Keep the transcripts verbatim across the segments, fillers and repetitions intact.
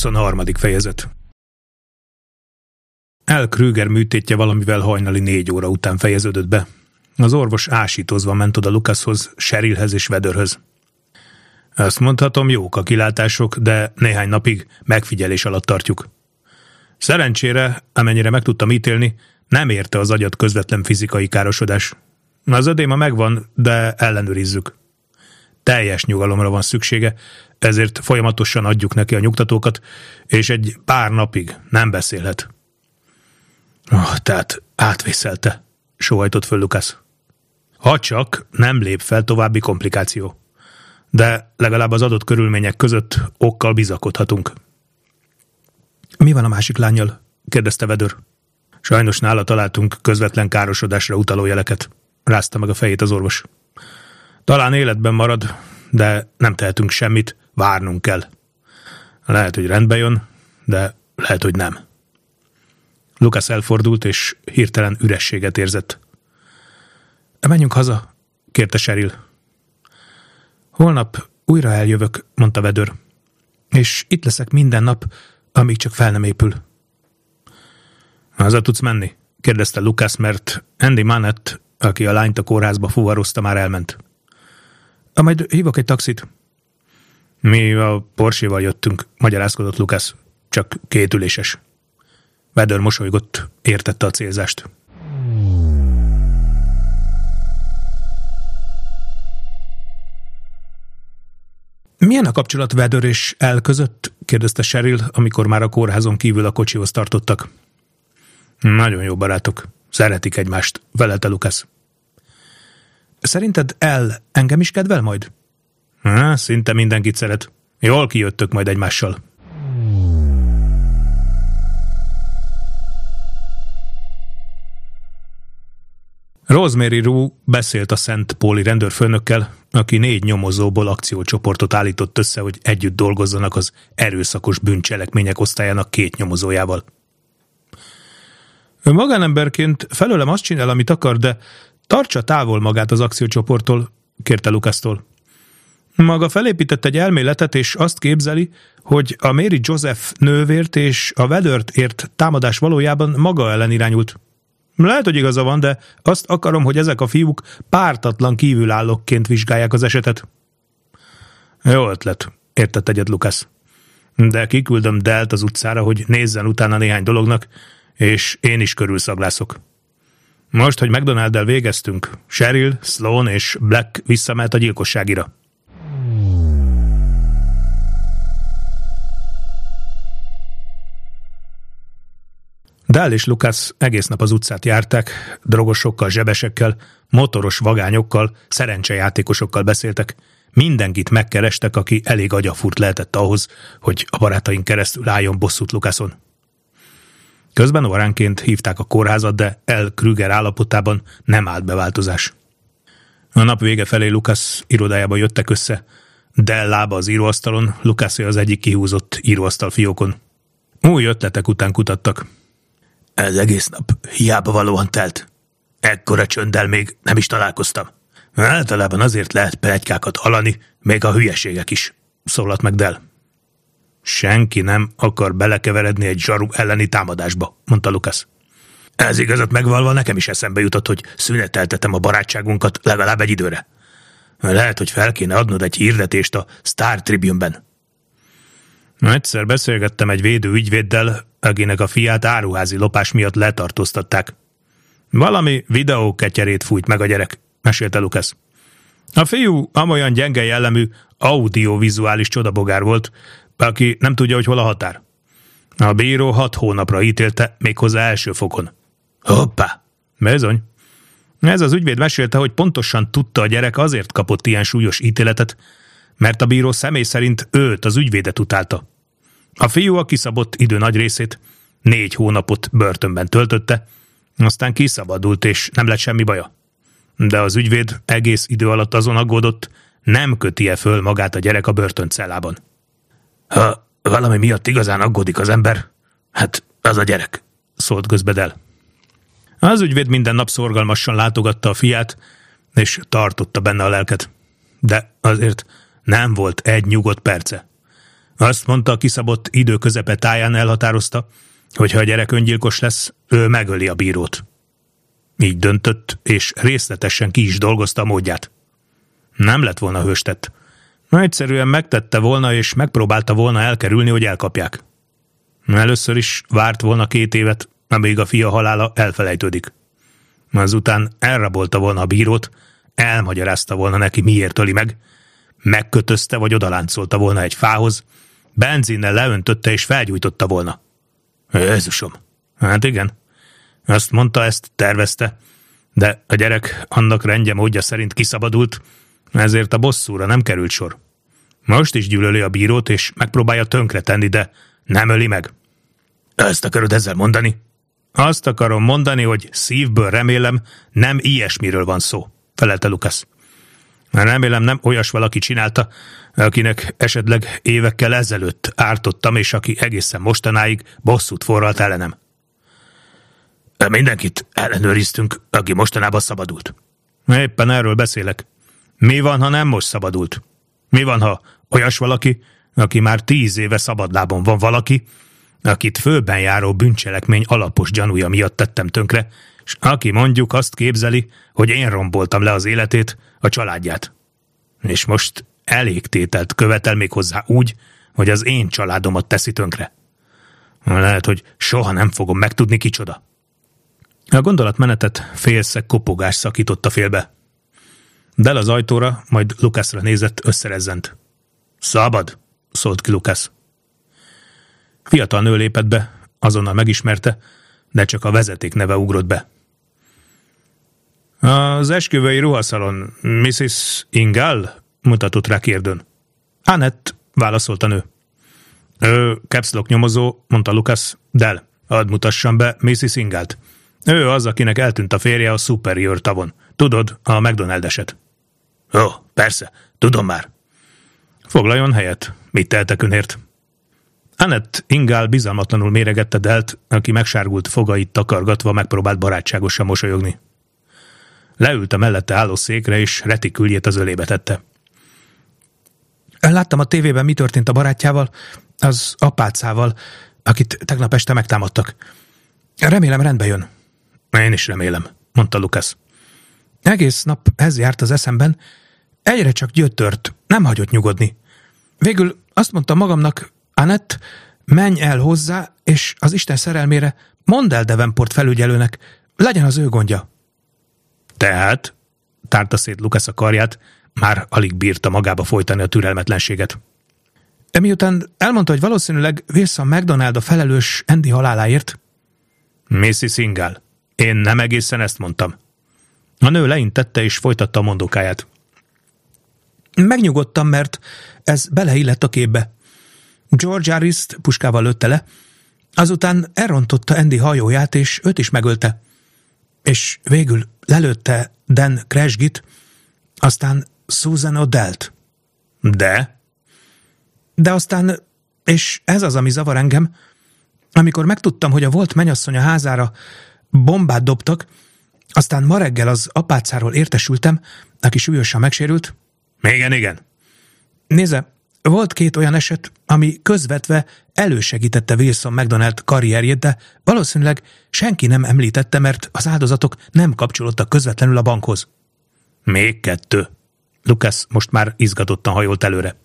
huszonharmadik fejezet. Al Kruger műtétje valamivel hajnali négy óra után fejeződött be. Az orvos ásítozva ment oda Lucashoz, Cherylhez és Weatherhöz. Azt mondhatom, jók a kilátások, de néhány napig megfigyelés alatt tartjuk. Szerencsére, amennyire meg tudtam ítélni, nem érte az agyat közvetlen fizikai károsodás. Az ödéma megvan, de ellenőrizzük. Teljes nyugalomra van szüksége, ezért folyamatosan adjuk neki a nyugtatókat, és egy pár napig nem beszélhet. Oh, tehát átvészelte, sóhajtott föl Lucas. Ha csak nem lép fel további komplikáció. De legalább az adott körülmények között okkal bizakodhatunk. Mi van a másik lánnyal? Kérdezte Weather. Sajnos nála találtunk közvetlen károsodásra utaló jeleket. Rázta meg a fejét az orvos. Talán életben marad, de nem tehetünk semmit, várnunk kell. Lehet, hogy rendbe jön, de lehet, hogy nem. Lucas elfordult, és hirtelen ürességet érzett. Menjünk haza, kérte Cheryl. Holnap újra eljövök, mondta Weather, és itt leszek minden nap, amíg csak fel nem épül. Haza tudsz menni? Kérdezte Lucas, mert Andy Manett, aki a lányt a kórházba fuvarozta, már elment. A majd hívok egy taxit. Mi a Porsche-val jöttünk, magyarázkodott Lucas, csak kétüléses. Weather mosolygott, értette a célzást. Milyen a kapcsolat Weather és Al között? Kérdezte Cheryl, amikor már a kórházon kívül a kocsihoz tartottak. Nagyon jó barátok. Szeretik egymást, velelte Lucas. Szerinted Al engem is kedvel majd? Há, szinte mindenkit szeret. Jól kijöttök majd egymással. Rosemary Rue beszélt a Szent Pauli rendőrfőnökkel, aki négy nyomozóból akciócsoportot állított össze, hogy együtt dolgozzanak az erőszakos bűncselekmények osztályának két nyomozójával. Ő magánemberként felőlem azt csinál, amit akar, de tartsa távol magát az akciócsoporttól, kérte Lucastól. Maga felépített egy elméletet, és azt képzeli, hogy a Mary Joseph nővért és a Weathert ért támadás valójában maga ellen irányult. Lehet, hogy igaza van, de azt akarom, hogy ezek a fiúk pártatlan kívülállókként vizsgálják az esetet. Jó ötlet, értett egyet Lucas. De kiküldöm Delt az utcára, hogy nézzen utána néhány dolognak, és én is körülszaglászok. Most, hogy McDonald-del végeztünk, Cheryl, Sloan és Black visszamehet a gyilkosságira. Dell és Lucas egész nap az utcát járták, drogosokkal, zsebesekkel, motoros vagányokkal, szerencsejátékosokkal beszéltek. Mindenkit megkerestek, aki elég agyafúrt lehetett ahhoz, hogy a barátaink keresztül álljon bosszút Lucason. Közben óránként hívták a kórházat, de Al Kruger állapotában nem állt be változás. A nap vége felé Lucas irodájába jöttek össze. Dell lába az íróasztalon, Lucas az egyik kihúzott íróasztal fiókon. Új ötletek után kutattak. Ez egész nap hiába valóan telt. Ekkora csönddel még nem is találkoztam. Általában azért lehet pletykákat hallani, még a hülyeségek is, szólalt meg Dell. Senki nem akar belekeveredni egy zsaru elleni támadásba, mondta Lucas. Ez igazat megvalva nekem is eszembe jutott, hogy szüneteltetem a barátságunkat legalább egy időre. Lehet, hogy fel kéne adnod egy hirdetést a Star Tribune-ben. Egyszer beszélgettem egy védő ügyvéddel, akinek a fiát áruházi lopás miatt letartóztatták. Valami videóketyerét fújt meg a gyerek, mesélte Lucas. A fiú amolyan gyenge jellemű, audiovizuális csodabogár volt, aki nem tudja, hogy hol a határ. A bíró hat hónapra ítélte, méghozzá első fokon. Hoppá! Bizony. Ez az ügyvéd mesélte, hogy pontosan tudta, a gyerek azért kapott ilyen súlyos ítéletet, mert a bíró személy szerint őt, az ügyvédet utálta. A fiú a kiszabott idő nagy részét négy hónapot börtönben töltötte, aztán kiszabadult, és nem lett semmi baja. De az ügyvéd egész idő alatt azon aggódott, nem köti-e föl magát a gyerek a börtöncellában. Ha valami miatt igazán aggódik az ember, hát az a gyerek, szólt közbe Dell. Az ügyvéd minden nap szorgalmasan látogatta a fiát, és tartotta benne a lelket. De azért nem volt egy nyugodt perce. Azt mondta, a kiszabott idő közepe táján elhatározta, hogy ha a gyerek öngyilkos lesz, ő megöli a bírót. Így döntött, és részletesen ki is dolgozta a módját. Nem lett volna hőstett. Egyszerűen megtette volna, és megpróbálta volna elkerülni, hogy elkapják. Először is várt volna két évet, amíg a fia halála elfelejtődik. Azután elrabolta volna a bírót, elmagyarázta volna neki, miért öli meg, megkötözte vagy odaláncolta volna egy fához, benzinnel leöntötte és felgyújtotta volna. Jézusom! Hát igen. Azt mondta, ezt tervezte, de a gyerek annak rendje módja szerint kiszabadult, ezért a bosszúra nem került sor. Most is gyűlöli a bírót, és megpróbálja tönkretenni, de nem öli meg. Ezt akarod ezzel mondani? Azt akarom mondani, hogy szívből remélem, nem ilyesmiről van szó, felelte Lucas. Remélem, nem olyas valaki csinálta, akinek esetleg évekkel ezelőtt ártottam, és aki egészen mostanáig bosszút forralt ellenem. Mindenkit ellenőriztünk, aki mostanában szabadult. Éppen erről beszélek. Mi van, ha nem most szabadult? Mi van, ha olyas valaki, aki már tíz éve szabadlábon van, valaki, akit főben járó bűncselekmény alapos gyanúja miatt tettem tönkre, és aki mondjuk azt képzeli, hogy én romboltam le az életét, a családját. És most elégtételt követel még hozzá úgy, hogy az én családomat teszi tönkre. Lehet, hogy soha nem fogom megtudni, kicsoda. A gondolatmenetet félszeg kopogás szakította félbe. Del az ajtóra, majd Lucasra nézett, összerezzent. Szabad, szólt ki Lucas. Fiatal nő lépett be, azonnal megismerte, de csak a vezeték neve ugrott be. Az esküvői ruhaszalon missziz Ingal? Mutatott rá kérdőn. Annette, válaszolt a nő. Ő capslock nyomozó, mondta Lucas. Del, hadd mutassam be missziz Ingalt. Ő az, akinek eltűnt a férje a Superior tavon. Tudod, a McDonald-eset. Ó, persze, tudom már. Foglaljon helyet, mit tehetek önért? Annette Ingal bizalmatlanul méregette Delt, aki megsárgult fogait takargatva megpróbált barátságosan mosolyogni. Leült a mellette álló székre, és retiküljét az ölébe tette. Láttam a tévében, mi történt a barátjával, az apácával, akit tegnap este megtámadtak. Remélem, rendbe jön. Én is remélem, mondta Lucas. Egész nap ez járt az eszemben, egyre csak gyötört, nem hagyott nyugodni. Végül azt mondtam magamnak, Annette, menj el hozzá, és az Isten szerelmére mondd el Davenport felügyelőnek, legyen az ő gondja. Tehát, tárta szét Lucas a karját, már alig bírta magába folytani a türelmetlenséget. Miután elmondta, hogy valószínűleg Wilson McDonald a felelős Andy haláláért. missziz Ingal, én nem egészen ezt mondtam. A nő leintette és folytatta a mondókáját. Megnyugodtam, mert ez beleillett a képbe. George Harris-t puskával lőtte le, azután elrontotta Andy hajóját, és őt is megölte. És végül lelőtte Dan Crashgit, aztán Susan Odell-t. De? De aztán, és ez az, ami zavar engem, amikor megtudtam, hogy a volt mennyasszony a házára bombát dobtak, aztán ma reggel az apácáról értesültem, aki súlyosan megsérült. Igen, igen. Nézze, volt két olyan eset, ami közvetve elősegítette Wilson McDonald karrierjét, de valószínűleg senki nem említette, mert az áldozatok nem kapcsolódtak közvetlenül a bankhoz. Még kettő. Lucas most már izgatottan hajolt előre.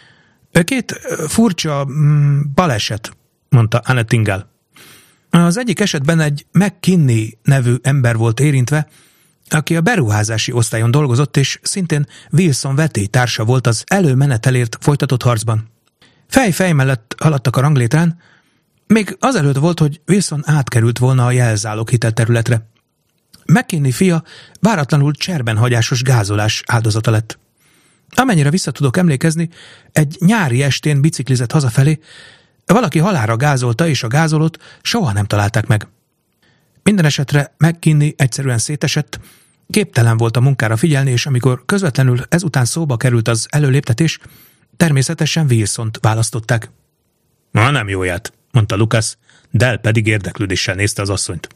Két furcsa mm, baleset, mondta Annette Ingal. Az egyik esetben egy McKinney nevű ember volt érintve, aki a beruházási osztályon dolgozott, és szintén Wilson vetélytársa volt az előmenetelért folytatott harcban. Fej-fej mellett haladtak a ranglétrán, még azelőtt volt, hogy Wilson átkerült volna a jelzálog hitelterületre. McKinney fia váratlanul cserbenhagyásos gázolás áldozata lett. Amennyire vissza tudok emlékezni, egy nyári estén biciklizett hazafelé, valaki halálra gázolta, és a gázolót soha nem találták meg. Minden esetre McKinney egyszerűen szétesett, képtelen volt a munkára figyelni, és amikor közvetlenül ezután szóba került az előléptetés, természetesen Wilsont választották. Na, nem jóját, mondta Lucas, Del pedig érdeklődéssel nézte az asszonyt.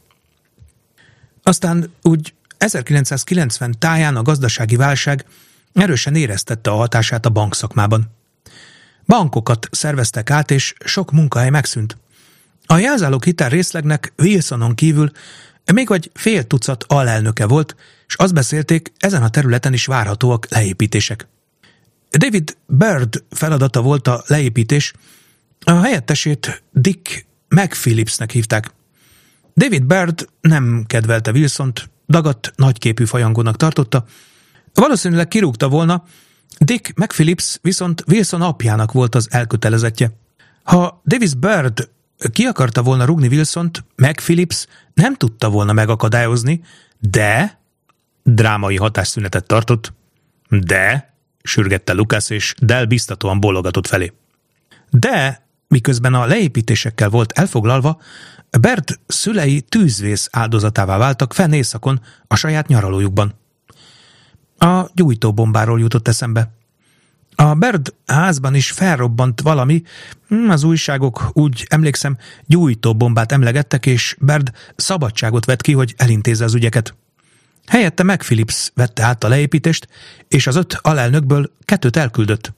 Aztán úgy ezerkilencszázkilencven táján a gazdasági válság erősen éreztette a hatását a bankszakmában. Bankokat szerveztek át, és sok munkahely megszűnt. A jelzálók hitel részlegnek Wilsonon kívül még vagy fél tucat alelnöke volt, és azt beszélték, ezen a területen is várhatóak leépítések. David Bird feladata volt a leépítés, a helyettesét Dick McPhillipsnek hívták. David Bird nem kedvelte Wilsont, dagadt, nagyképű fajangónak tartotta, valószínűleg kirúgta volna, Dick McPhillips viszont Wilson apjának volt az elkötelezettje. Ha Davis Bird ki akarta volna rúgni Wilsont, McPhillips nem tudta volna megakadályozni, de drámai hatásszünetet tartott, de sürgette Lucas, és Dell biztatóan bólogatott felé. De miközben a leépítésekkel volt elfoglalva, Bird szülei tűzvész áldozatává váltak fenn éjszakon a saját nyaralójukban. A gyújtóbombáról jutott eszembe. A Bird házban is felrobbant valami, az újságok, úgy emlékszem, gyújtóbombát emlegettek, és Bird szabadságot vett ki, hogy elintézze az ügyeket. Helyette McPhillips vette át a leépítést, és az öt alelnökből kettőt elküldött.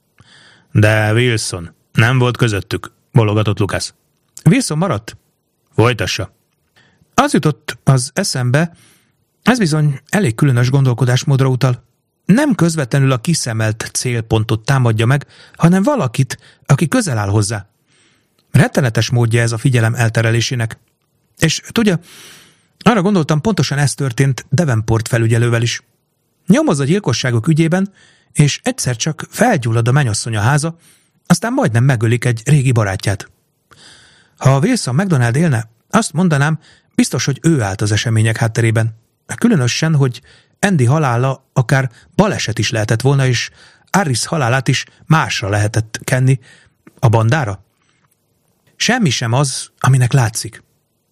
De Wilson nem volt közöttük, bologatott Lucas. Wilson maradt? Folytassa. Az jutott az eszembe, ez bizony elég különös gondolkodásmódra utal. Nem közvetlenül a kiszemelt célpontot támadja meg, hanem valakit, aki közel áll hozzá. Rettenetes módja ez a figyelem elterelésének. És tudja, arra gondoltam, pontosan ez történt Davenport felügyelővel is. Nyomoz a gyilkosságok ügyében, és egyszer csak felgyullad a mennyasszony a háza, aztán majdnem megölik egy régi barátját. Ha Wilson McDonald élne, azt mondanám, biztos, hogy ő állt az események hátterében. Különösen, hogy Andy halála akár baleset is lehetett volna, és Harris halálát is másra lehetett kenni, a bandára. Semmi sem az, aminek látszik.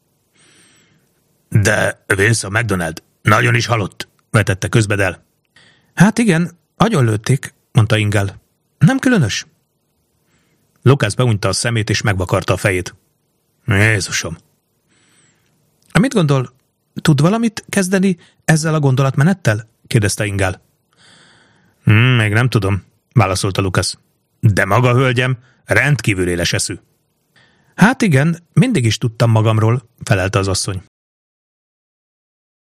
De Wilson McDonald nagyon is halott, vetette közbe Dell. Hát igen, agyonlőtték, mondta Ingel. Nem különös? Lucas behunyta a szemét, és megvakarta a fejét. Jézusom! Mit gondol, tud valamit kezdeni ezzel a gondolatmenettel? kérdezte Ingel. Hmm, még nem tudom, válaszolta Lucas. De maga, hölgyem, rendkívül éles eszű. Hát igen, mindig is tudtam magamról, felelte az asszony.